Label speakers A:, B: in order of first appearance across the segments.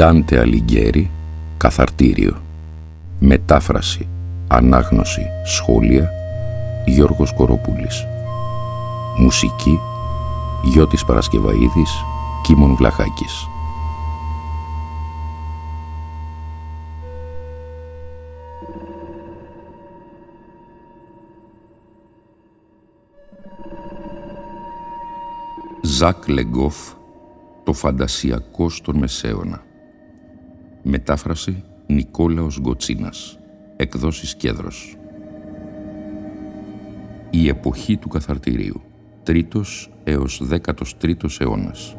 A: Ντάντε Αλιγκέρι, Καθαρτήριο. Μετάφραση, ανάγνωση, σχόλια, Γιώργος Κοροπούλης. Μουσική, Γιώτης Παρασκευαίδης, Κίμων Βλαχάκης. Ζακ Λεγκόφ, το φαντασιακό στον Μεσαίωνα. Μετάφραση Νικόλαος Γκοτσίνας. Εκδόσεις Κέδρος. Η εποχή του Καθαρτηρίου, 3ος έως 13ος αιώνας.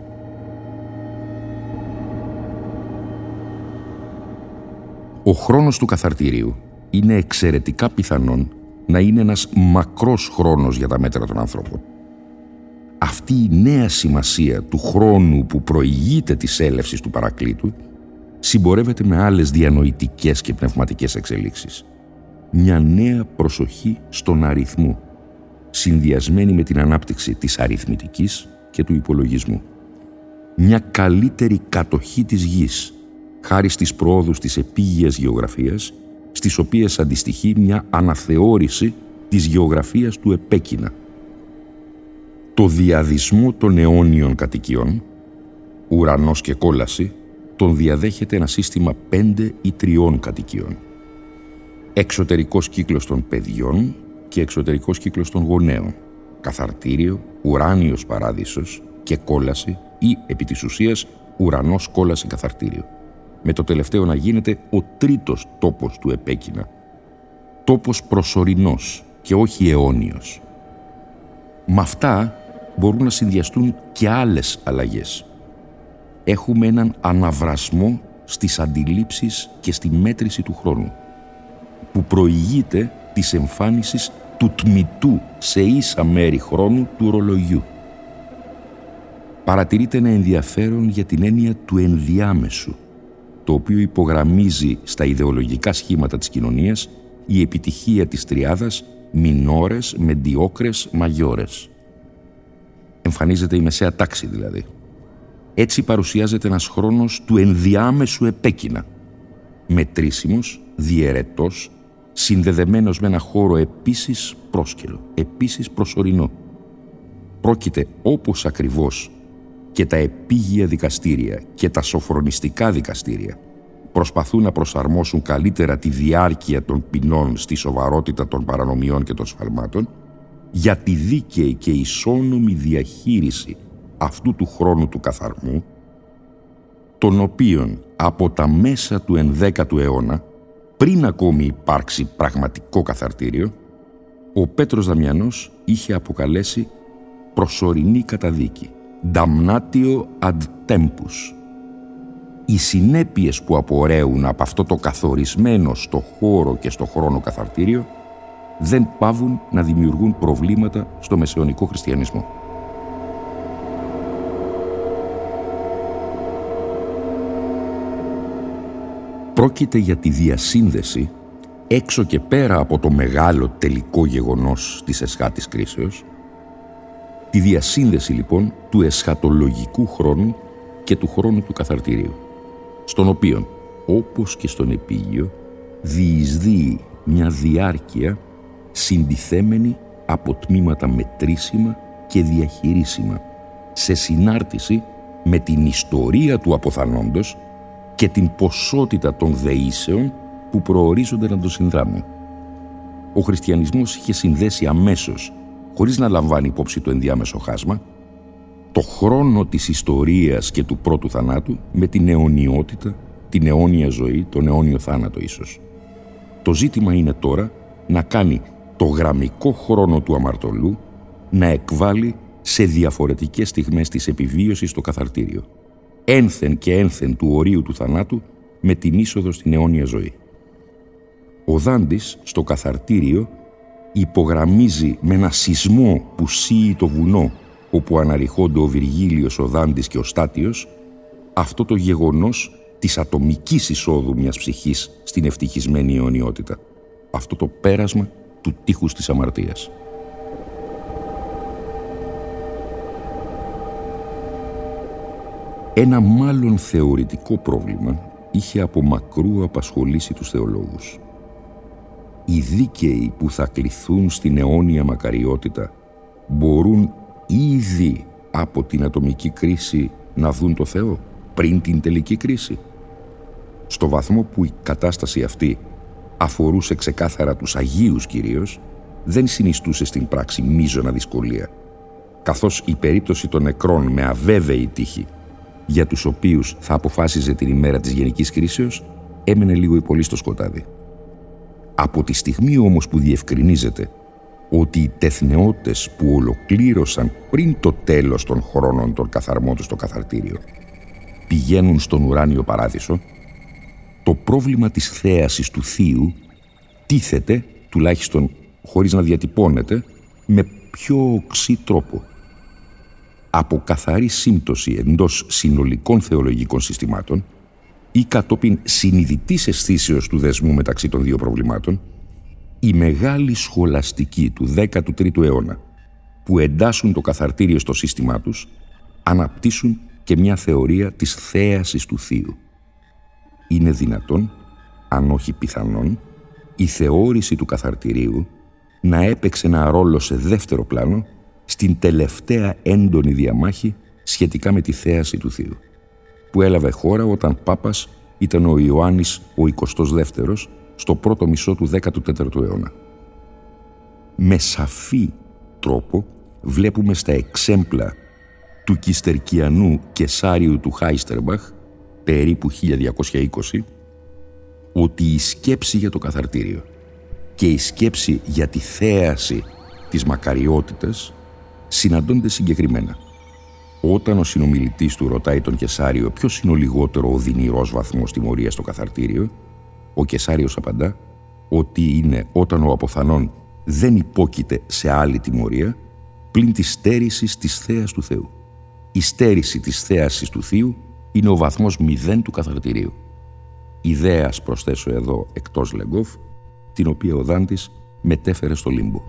A: Ο χρόνος του Καθαρτηρίου είναι εξαιρετικά πιθανόν να είναι ένας μακρός χρόνος για τα μέτρα των ανθρώπων. Αυτή η νέα σημασία του χρόνου που προηγείται της έλευσης του Παρακλήτου συμπορεύεται με άλλες διανοητικές και πνευματικές εξελίξεις. Μια νέα προσοχή στον αριθμό, συνδυασμένη με την ανάπτυξη της αριθμητικής και του υπολογισμού. Μια καλύτερη κατοχή της γης, χάρη στις προόδους της επίγειας γεωγραφίας, στις οποίες αντιστοιχεί μια αναθεώρηση της γεωγραφίας του επέκεινα. Το διαδυσμό των αιώνιων κατοικιών, ουρανός και κόλαση, τον διαδέχεται ένα σύστημα 5 ή 3 κατοικιών. Εξωτερικός κύκλος των παιδιών και εξωτερικός κύκλος των γονέων, καθαρτήριο, ουράνιος παράδεισος και κόλαση ή, επί της ουσίας, ουρανός κόλαση καθαρτήριο. Με το τελευταίο να γίνεται ο τρίτος τόπος του επέκεινα, τόπος προσωρινός και όχι αιώνιος. Με αυτά μπορούν να συνδυαστούν και άλλες αλλαγές. Έχουμε έναν αναβρασμό στις αντιλήψεις και στη μέτρηση του χρόνου, που προηγείται της εμφάνισης του τμητού σε ίσα μέρη χρόνου του ορολογιού. Παρατηρείται ένα ενδιαφέρον για την έννοια του ενδιάμεσου, το οποίο υπογραμμίζει στα ιδεολογικά σχήματα της κοινωνίας η επιτυχία της τριάδας μινόρες, μεντιόκρες, μαγιόρες. Εμφανίζεται η μεσαία τάξη δηλαδή. Έτσι παρουσιάζεται ένας χρόνος του ενδιάμεσου επέκεινα, μετρήσιμος, διαιρετός, συνδεδεμένος με ένα χώρο επίσης πρόσκαιρο, επίσης προσωρινό. Πρόκειται όπως ακριβώς και τα επίγεια δικαστήρια και τα σοφρονιστικά δικαστήρια προσπαθούν να προσαρμόσουν καλύτερα τη διάρκεια των ποινών στη σοβαρότητα των παρανομιών και των σφαλμάτων, για τη δίκαιη και ισόνομη διαχείριση αυτού του χρόνου του καθαρμού, τον οποίον από τα μέσα του 11ου αιώνα, πριν ακόμη υπάρξει πραγματικό καθαρτήριο, ο Πέτρος Δαμιανός είχε αποκαλέσει προσωρινή καταδίκη, damnatio ad tempus. Οι συνέπειες που απορρέουν από αυτό το καθορισμένο στο χώρο και στο χρόνο καθαρτήριο δεν παύουν να δημιουργούν προβλήματα στο μεσαιωνικό χριστιανισμό. Πρόκειται για τη διασύνδεση, έξω και πέρα από το μεγάλο τελικό γεγονός της εσχάτης κρίσεως, τη διασύνδεση λοιπόν του εσχατολογικού χρόνου και του χρόνου του καθαρτηρίου, στον οποίο, όπως και στον επίγειο, διεισδύει μια διάρκεια συντιθέμενη από τμήματα μετρήσιμα και διαχειρίσιμα, σε συνάρτηση με την ιστορία του αποθανόντος και την ποσότητα των δεήσεων που προορίζονται να το συνδράμουν. Ο χριστιανισμός είχε συνδέσει αμέσως, χωρίς να λαμβάνει υπόψη το ενδιάμεσο χάσμα, το χρόνο της ιστορίας και του πρώτου θανάτου με την αιωνιότητα, την αιώνια ζωή, τον αιώνιο θάνατο ίσως. Το ζήτημα είναι τώρα να κάνει το γραμμικό χρόνο του αμαρτωλού να εκβάλει σε διαφορετικές στιγμές της επιβίωσης στο καθαρτήριο, ένθεν και ένθεν του ορίου του θανάτου με την είσοδο στην αιώνια ζωή. Ο Δάντης στο καθαρτήριο υπογραμμίζει με ένα σεισμό που σύει το βουνό όπου αναρριχώνται ο Βυργίλιος, ο Δάντης και ο Στάτιος, αυτό το γεγονός της ατομικής εισόδου μιας ψυχής στην ευτυχισμένη αιωνιότητα, αυτό το πέρασμα του τείχους της αμαρτίας. Ένα μάλλον θεωρητικό πρόβλημα είχε από μακρού απασχολήσει τους θεολόγους. Οι δίκαιοι που θα κληθούν στην αιώνια μακαριότητα μπορούν ήδη από την ατομική κρίση να δουν το Θεό πριν την τελική κρίση. Στο βαθμό που η κατάσταση αυτή αφορούσε ξεκάθαρα τους Αγίους κυρίως, δεν συνιστούσε στην πράξη μείζωνα δυσκολία, καθώς η περίπτωση των νεκρών με αβέβαιη τύχη, για τους οποίους θα αποφάσιζε την ημέρα της γενικής κρίσεως, έμενε λίγο ή πολύ στο σκοτάδι. Από τη στιγμή όμως που διευκρινίζεται ότι οι τεθνεώτες που ολοκλήρωσαν πριν το τέλος των χρόνων τον καθαρμό τους στο καθαρτήριο πηγαίνουν στον ουράνιο παράδεισο, το πρόβλημα της θέασης του Θείου τίθεται, τουλάχιστον χωρίς να διατυπώνεται, με πιο οξύ τρόπο. Από καθαρή σύμπτωση εντός συνολικών θεολογικών συστημάτων ή κατόπιν συνειδητής αισθήσεως του δεσμού μεταξύ των δύο προβλημάτων, οι μεγάλοι σχολαστικοί του 13ου αιώνα που εντάσσουν το καθαρτήριο στο σύστημά τους αναπτύσσουν και μια θεωρία της θέασης του Θείου. Είναι δυνατόν, αν όχι πιθανόν, η θεώρηση του καθαρτηρίου να έπαιξε ένα ρόλο σε δεύτερο πλάνο στην τελευταία έντονη διαμάχη σχετικά με τη θέαση του Θείου, που έλαβε χώρα όταν Πάπας ήταν ο Ιωάννης ο 22ος στο πρώτο μισό του 14ου αιώνα. Με σαφή τρόπο βλέπουμε στα εξέμπλα του Κιστερκιανού Κεσάριου του Χάιστερμπαχ, περίπου 1220, ότι η σκέψη για το καθαρτήριο και η σκέψη για τη θέαση της μακαριότητας συναντώνται συγκεκριμένα. Όταν ο συνομιλητής του ρωτάει τον Κεσάριο ποιος είναι ο λιγότερο οδυνηρός βαθμός τιμωρίας στο καθαρτήριο, ο Κεσάριος απαντά ότι είναι όταν ο αποθανών δεν υπόκειται σε άλλη τιμωρία πλην της στέρησης της θέας του Θεού. Η στέρηση της θέασης του Θείου είναι ο βαθμός 0 του καθαρτηρίου. Ιδέας, προσθέσω εδώ εκτός Λεγκόφ, την οποία ο Δάντης μετέφερε στο Λίμπο.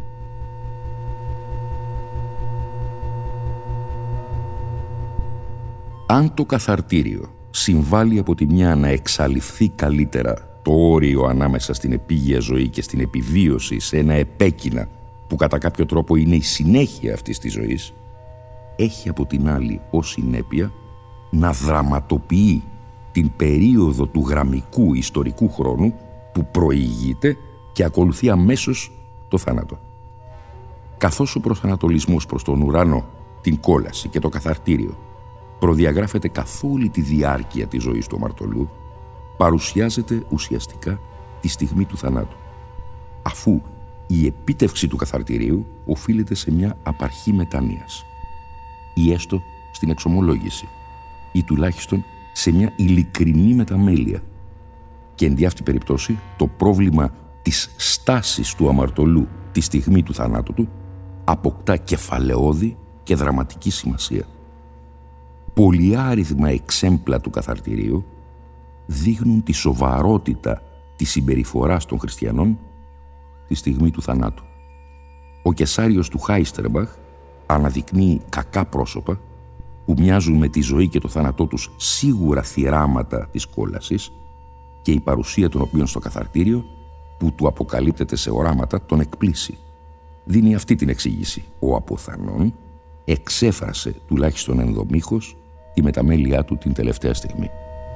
A: Αν το καθαρτήριο συμβάλλει από τη μια να εξαλειφθεί καλύτερα το όριο ανάμεσα στην επίγεια ζωή και στην επιβίωση σε ένα επέκεινα που κατά κάποιο τρόπο είναι η συνέχεια αυτής της ζωής, έχει από την άλλη ως συνέπεια να δραματοποιεί την περίοδο του γραμμικού ιστορικού χρόνου που προηγείται και ακολουθεί αμέσως το θάνατο. Καθώς ο προσανατολισμός προς τον ουρανό, την κόλαση και το καθαρτήριο προδιαγράφεται καθ' όλη τη διάρκεια της ζωής του αμαρτωλού, παρουσιάζεται ουσιαστικά τη στιγμή του θανάτου, αφού η επίτευξη του καθαρτηρίου οφείλεται σε μια απαρχή μετάνοιας ή έστω στην εξομολόγηση ή τουλάχιστον σε μια ειλικρινή μεταμέλεια, και εν δι' αυτή περιπτώσει το πρόβλημα της στάσης του αμαρτωλού τη στιγμή του θανάτου του αποκτά κεφαλαιώδη και δραματική σημασία. Πολυάριθμα εξέμπλα του καθαρτηρίου δείχνουν τη σοβαρότητα της συμπεριφοράς των χριστιανών τη στιγμή του θανάτου. Ο Κεσάριος του Χάιστερμπαχ αναδεικνύει κακά πρόσωπα που μοιάζουν με τη ζωή και το θάνατό τους σίγουρα θυράματα της κόλασης και η παρουσία των οποίων στο καθαρτήριο, που του αποκαλύπτεται σε οράματα, τον εκπλήσει. Δίνει αυτή την εξήγηση. Ο αποθανών εξέφρασε, τουλάχιστον ενδομήχως, τη μεταμέλειά του την τελευταία στιγμή.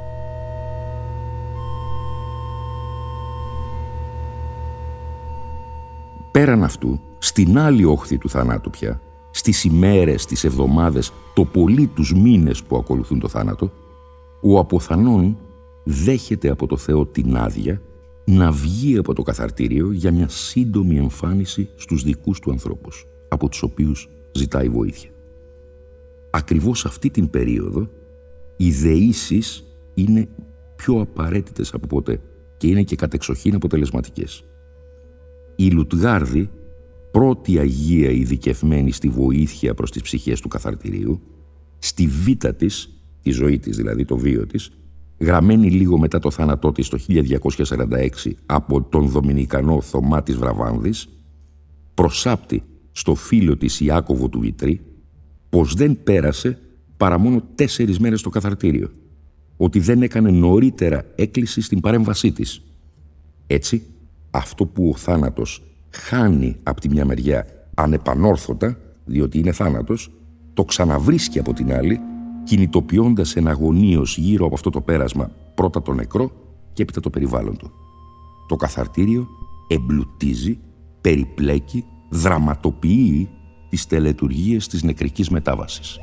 A: Πέραν αυτού, στην άλλη όχθη του θανάτου πια, στις ημέρες, τις εβδομάδες, το πολύ τους μήνες που ακολουθούν το θάνατο, ο αποθανών δέχεται από το Θεό την άδεια να βγει από το καθαρτήριο για μια σύντομη εμφάνιση στους δικούς του ανθρώπους, από τους οποίους ζητάει βοήθεια. Ακριβώς αυτή την περίοδο οι δεήσεις είναι πιο απαραίτητες από ποτέ και είναι και κατεξοχήν αποτελεσματικές. Η Λουτγάρδη, πρώτη Αγία ειδικευμένη στη βοήθεια προς τις ψυχές του καθαρτηρίου, στη βήτα της, τη ζωή της δηλαδή, το βίο της, γραμμένη λίγο μετά το θάνατό της το 1246 από τον Δομινικανό Θωμά της Βραβάνδης, προσάπτει στο φίλο της Ιάκωβο του Βιτρή πως δεν πέρασε παρά μόνο 4 μέρες στο καθαρτήριο, ότι δεν έκανε νωρίτερα έκκληση στην παρέμβασή της. Έτσι, αυτό που ο θάνατος χάνει από τη μια μεριά ανεπανόρθωτα, διότι είναι θάνατος, το ξαναβρίσκει από την άλλη, κινητοποιώντας εναγωνίως γύρω από αυτό το πέρασμα πρώτα το νεκρό και έπειτα το περιβάλλον του. Το καθαρτήριο εμπλουτίζει, περιπλέκει, δραματοποιεί τις τελετουργίες της νεκρικής μετάβασης.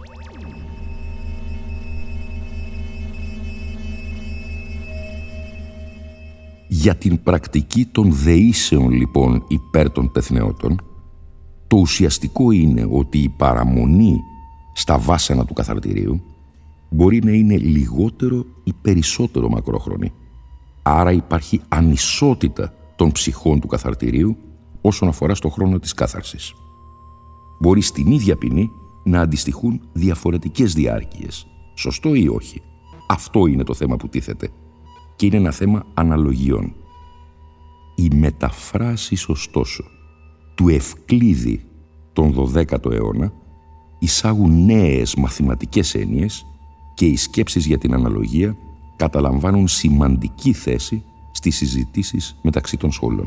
A: Για την πρακτική των δεήσεων λοιπόν υπέρ των πεθνεώτων, το ουσιαστικό είναι ότι η παραμονή στα βάσανα του καθαρτηρίου μπορεί να είναι λιγότερο ή περισσότερο μακρόχρονη. Άρα υπάρχει ανισότητα των ψυχών του καθαρτηρίου όσον αφορά στο χρόνο της κάθαρσης. Μπορεί στην ίδια ποινή να αντιστοιχούν διαφορετικές διάρκειες. Σωστό ή όχι? Αυτό είναι το θέμα που τίθεται. Και είναι ένα θέμα αναλογιών. Οι μεταφράσεις, ωστόσο, του Ευκλήδη τον 12ο αιώνα εισάγουν νέες μαθηματικές έννοιες και οι σκέψεις για την αναλογία καταλαμβάνουν σημαντική θέση στις συζητήσεις μεταξύ των σχολών.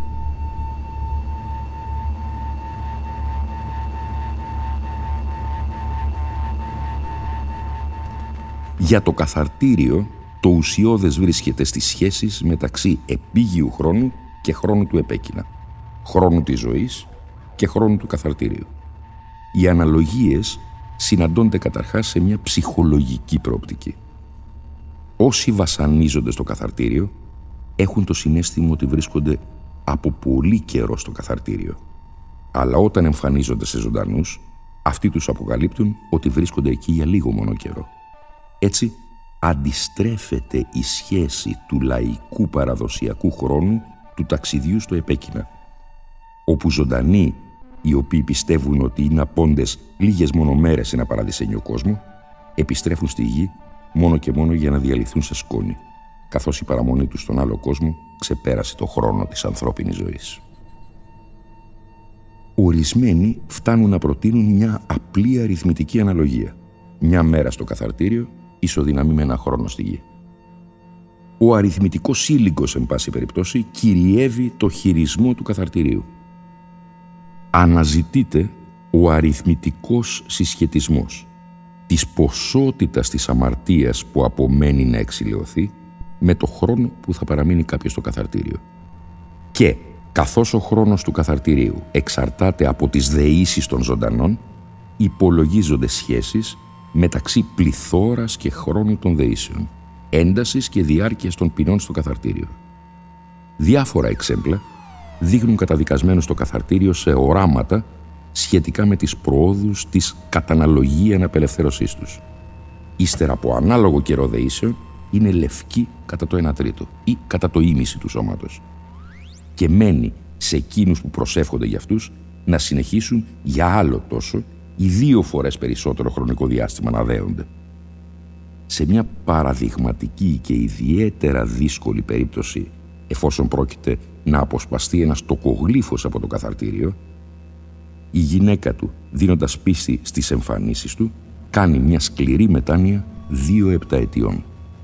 A: Για το καθαρτήριο, το ουσιώδες βρίσκεται στις σχέσεις μεταξύ επίγειου χρόνου και χρόνου του επέκεινα, χρόνου της ζωής και χρόνου του καθαρτηρίου. Οι αναλογίες συναντώνται καταρχάς σε μια ψυχολογική προοπτική. Όσοι βασανίζονται στο καθαρτήριο έχουν το συναίσθημα ότι βρίσκονται από πολύ καιρό στο καθαρτήριο. Αλλά όταν εμφανίζονται σε ζωντανούς, αυτοί τους αποκαλύπτουν ότι βρίσκονται εκεί για λίγο μόνο καιρό. Έτσι, αντιστρέφεται η σχέση του λαϊκού παραδοσιακού χρόνου του ταξιδιού στο επέκεινα, όπου ζωντανοί, οι οποίοι πιστεύουν ότι είναι απόντες λίγες μόνο μέρες σε ένα παραδεισένιο κόσμο, επιστρέφουν στη γη μόνο και μόνο για να διαλυθούν σε σκόνη, καθώς η παραμονή τους στον άλλο κόσμο ξεπέρασε το χρόνο της ανθρώπινης ζωής. Ορισμένοι φτάνουν να προτείνουν μια απλή αριθμητική αναλογία. Μια μέρα στο καθαρτήριο ισοδυναμεί με ένα χρόνο στη γη. Ο αριθμητικός σύλλογος, εν πάση περιπτώσει, κυριεύει το χειρισμό του καθαρτηρίου. Αναζητείται ο αριθμητικός συσχετισμός της ποσότητας της αμαρτίας που απομένει να εξηλαιωθεί με το χρόνο που θα παραμείνει κάποιος στο καθαρτήριο. Και καθώς ο χρόνος του καθαρτηρίου εξαρτάται από τις δεήσεις των ζωντανών, υπολογίζονται σχέσεις μεταξύ πληθώρας και χρόνου των δεήσεων, έντασης και διάρκειας των ποινών στο καθαρτήριο. Διάφορα εξέμπλα δείχνουν καταδικασμένους στο καθαρτήριο σε οράματα σχετικά με τις προόδους της καταναλογία απελευθέρωσής τους. Ύστερα από ανάλογο καιρό δεήσεων είναι λευκοί κατά το 1/3 ή κατά το ήμιση του σώματος. Και μένει σε εκείνους που προσεύχονται για αυτούς να συνεχίσουν για άλλο τόσο ή 2 φορές περισσότερο χρονικό διάστημα να δέονται. Σε μια παραδειγματική και ιδιαίτερα δύσκολη περίπτωση, εφόσον πρόκειται να αποσπαστεί ένας τοκογλύφος από το καθαρτήριο, η γυναίκα του, δίνοντας πίστη στις εμφανίσεις του, κάνει μια σκληρή μετάνοια 2 επταετιών.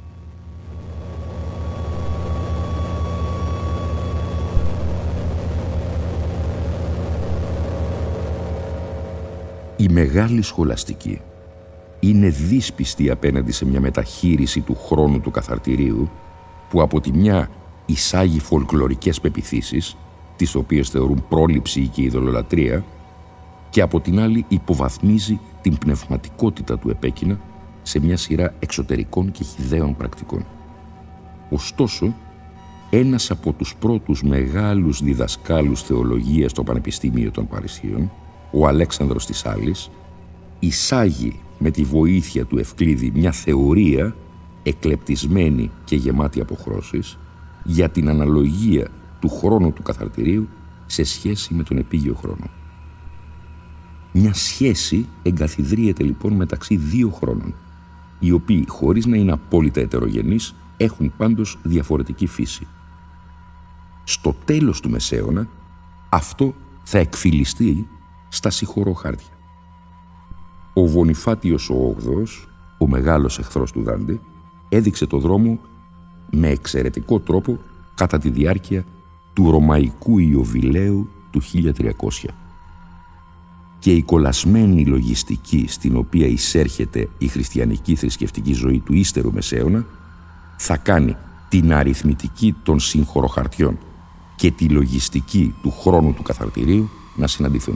A: Η μεγάλη σχολαστική είναι δύσπιστη απέναντι σε μια μεταχείριση του χρόνου του καθαρτηρίου που από τη μια εισάγει φολκλωρικές πεποιθήσεις, τις οποίες θεωρούν πρόληψη και ειδωλολατρεία, και από την άλλη υποβαθμίζει την πνευματικότητα του επέκεινα σε μια σειρά εξωτερικών και χυδαίων πρακτικών. Ωστόσο, ένας από τους πρώτους μεγάλους διδασκάλους θεολογίας στο Πανεπιστήμιο των Παρισίων, ο Αλέξανδρος της Άλλης, εισάγει με τη βοήθεια του Ευκλήδη μια θεωρία εκλεπτισμένη και γεμάτη αποχρώσεις για την αναλογία του χρόνου του καθαρτηρίου σε σχέση με τον επίγειο χρόνο. Μια σχέση εγκαθιδρύεται λοιπόν μεταξύ 2 χρόνων, οι οποίοι χωρίς να είναι απόλυτα ετερογενείς έχουν πάντως διαφορετική φύση. Στο τέλος του Μεσαίωνα αυτό θα εκφυλιστεί στα συγχωροχάρτια. Ο Βονιφάτιος ο Όγδοος, ο μεγάλος εχθρός του Δάντε, έδειξε το δρόμο με εξαιρετικό τρόπο κατά τη διάρκεια του Ρωμαϊκού Ιωβιλέου του 1300. Και η κολλασμένη λογιστική στην οποία εισέρχεται η χριστιανική θρησκευτική ζωή του ύστερου Μεσαίωνα θα κάνει την αριθμητική των συγχωροχαρτιών και τη λογιστική του χρόνου του καθαρτηρίου να συναντηθούν.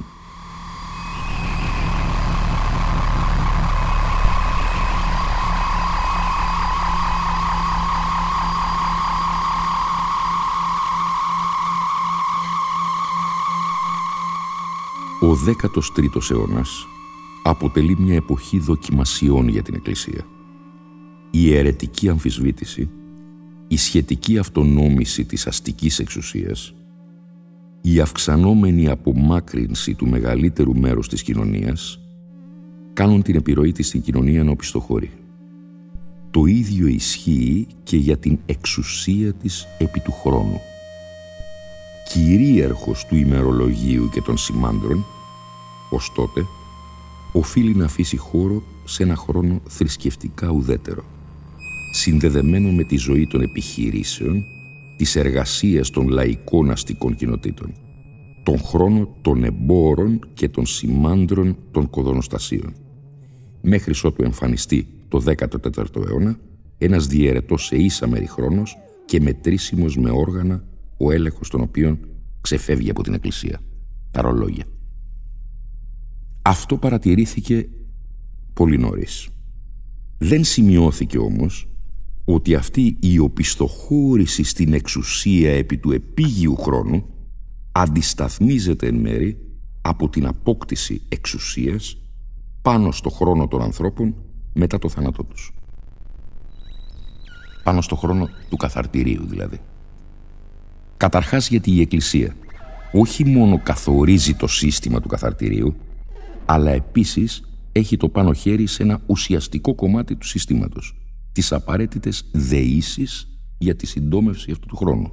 A: Ο 13ος αιώνας αποτελεί μια εποχή δοκιμασιών για την Εκκλησία. Η αιρετική αμφισβήτηση, η σχετική αυτονόμηση της αστικής εξουσίας, η αυξανόμενη απομάκρυνση του μεγαλύτερου μέρους της κοινωνίας κάνουν την επιρροή της στην κοινωνία να οπισθοχωρεί. Το ίδιο ισχύει και για την εξουσία της επί του χρόνου. Κυρίαρχος του ημερολογίου και των σημάντρων, ως τότε, οφείλει να αφήσει χώρο σε ένα χρόνο θρησκευτικά ουδέτερο, συνδεδεμένο με τη ζωή των επιχειρήσεων, της εργασίας των λαϊκών αστικών κοινοτήτων, τον χρόνο των εμπόρων και των σημάντρων των κοδονοστασίων, μέχρι ότου εμφανιστεί το 14ο αιώνα ένας διαιρετός σε ίσα μέρη χρόνος και μετρήσιμος με όργανα, ο έλεγχος των οποίων ξεφεύγει από την Εκκλησία, τα ρολόγια. Αυτό παρατηρήθηκε πολύ νωρίς. Δεν σημειώθηκε όμως ότι αυτή η οπισθοχώρηση στην εξουσία επί του επίγειου χρόνου αντισταθμίζεται εν μέρει από την απόκτηση εξουσίας πάνω στο χρόνο των ανθρώπων μετά το θάνατό τους. Πάνω στο χρόνο του καθαρτηρίου δηλαδή. Καταρχάς γιατί η Εκκλησία όχι μόνο καθορίζει το σύστημα του καθαρτηρίου, αλλά επίσης έχει το πάνω χέρι σε ένα ουσιαστικό κομμάτι του συστήματος, τις απαραίτητες δεήσεις για τη συντόμευση αυτού του χρόνου.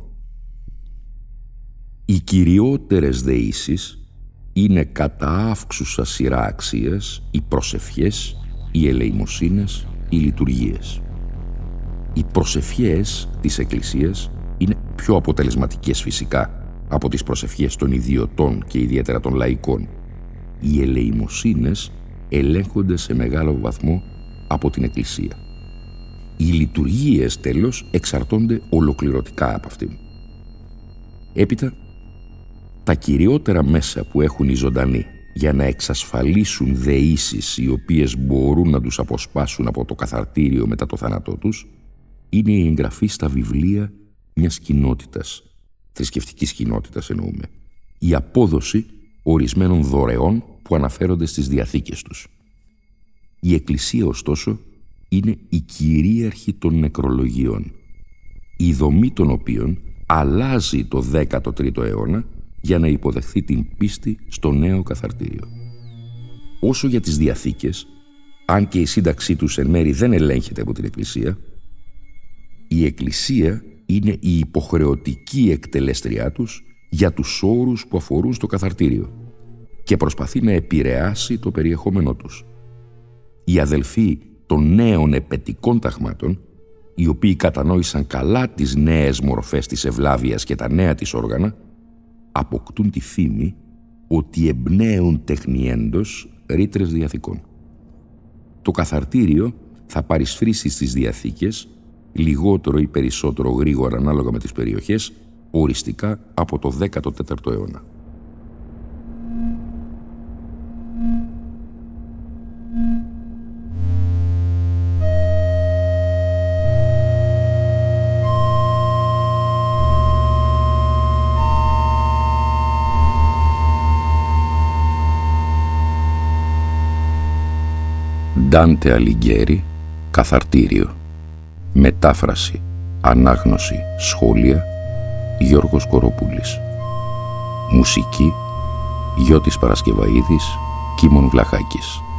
A: Οι κυριότερες δεήσεις είναι κατά αύξουσα σειρά αξίας οι προσευχές, οι ελεημοσύνες, οι λειτουργίες. Οι προσευχές της Εκκλησίας είναι πιο αποτελεσματικές φυσικά από τις προσευχές των ιδιωτών και ιδιαίτερα των λαϊκών. Οι ελεημοσύνες ελέγχονται σε μεγάλο βαθμό από την Εκκλησία. Οι λειτουργίες τέλος εξαρτώνται ολοκληρωτικά από αυτήν. Έπειτα, τα κυριότερα μέσα που έχουν οι ζωντανοί για να εξασφαλίσουν δεήσεις οι οποίες μπορούν να τους αποσπάσουν από το καθαρτήριο μετά το θάνατό τους είναι η εγγραφή στα βιβλία μιας κοινότητας, θρησκευτικής κοινότητας εννοούμε, η απόδοση ορισμένων δωρεών που αναφέρονται στις διαθήκες τους. Η Εκκλησία, ωστόσο, είναι η κυρίαρχη των νεκρολογιών, η δομή των οποίων αλλάζει το 13ο αιώνα για να υποδεχθεί την πίστη στο νέο καθαρτήριο. Όσο για τις διαθήκες, αν και η σύνταξή τους εν μέρει δεν ελέγχεται από την Εκκλησία, η Εκκλησία είναι η υποχρεωτική εκτελέστριά τους για τους όρους που αφορούν στο καθαρτήριο και προσπαθεί να επηρεάσει το περιεχόμενό τους. Οι αδελφοί των νέων επετικών ταγμάτων, οι οποίοι κατανόησαν καλά τις νέες μορφές της ευλάβειας και τα νέα της όργανα, αποκτούν τη φήμη ότι εμπνέουν τεχνιέντος ρήτρες διαθήκων. Το καθαρτήριο θα παρισφρήσει στις διαθήκες λιγότερο ή περισσότερο γρήγορα ανάλογα με τις περιοχές, οριστικά από το 14ο αιώνα. Ντάντε Αλιγκέρι, καθαρτήριο. Μετάφραση, ανάγνωση, σχόλια, Γιώργος Κοροπούλης. Μουσική, Γιώτης Παρασκευαΐδης, Κίμων Βλαχάκης.